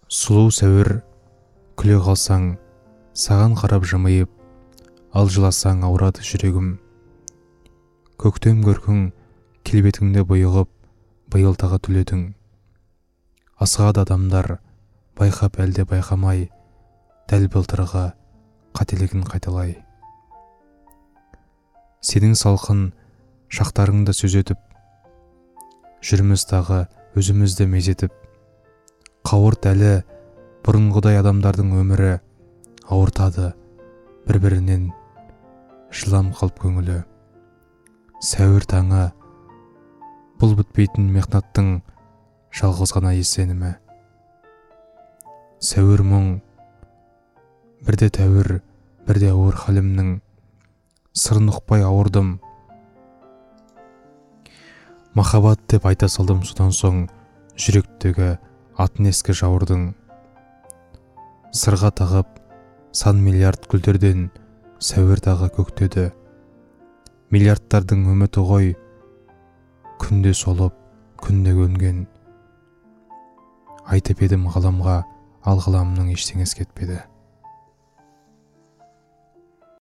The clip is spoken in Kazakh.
Сұлу сәуір, күле қалсаң, саған қарап жымиып, ал жыласаң ауырады жүрегім. Көктем көркің, келбетіңді бұйығып, биыл тағы түледің. Асығады адамдар, байқап әлде байқамай, дәл былтырғы қателігін қайталай. Сенің салқын шақтарыңды сөз етіп, жүрміз тағы өзімізді мезетіп, қауырт әлі бұрынғыдай адамдардың өмірі ауыртады бір-бірінен жылам қалып көңілі. Сәуір таңы бұл бітпейтін мехнаттың жалғыз ғана есенімі. Сәуір мұң, бірде тәуір, бірде ауыр халімнің, сырын ұқпай ауырдым. Махаббат деп айта салдым содан соң, жүректегі атын ескі жауырдың. Сырға тағып, сан миллиард гүлдерден сәуір тағы көктеді. Миллиардтардың үміті ғой, күнде солып, күнде көнген. Айтып едім ғаламға, ал ғаламның ештеңесі кетпеді.